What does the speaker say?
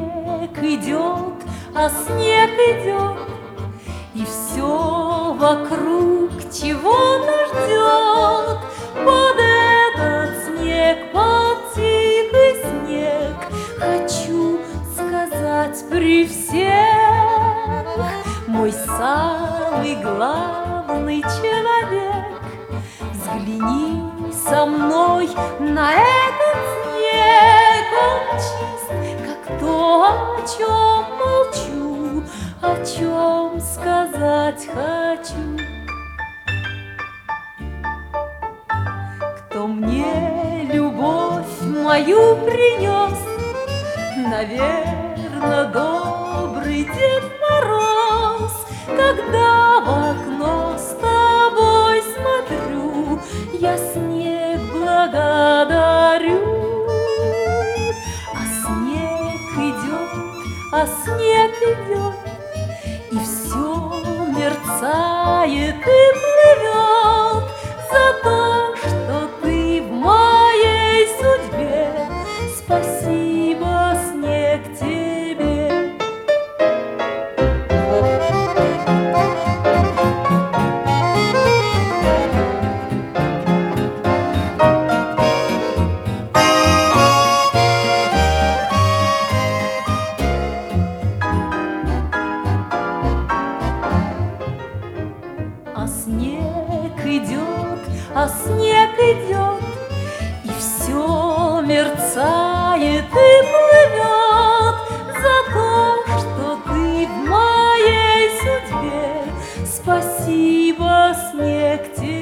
снег идет, а снег идет, и все вокруг чего-то ждет. Под этот снег, под тихий снег, хочу сказать при всех: мой самый главный человек, взгляни со мной на этот снег. Он чист, как то, о чем молчу, о чем сказать хочу. Кто мне любовь мою принес? Наверно, добрый Дед Мороз. Когда в окно с тобой смотрю, я снег благодарю. А снег идет, а снег идет, и все мерцает и плывет за то, что ты в моей судьбе. Спасибо, снег, тебе. А снег идет, а снег идет, и все мерцает и плывет за то, что ты в моей судьбе. Спасибо, снег, тебе.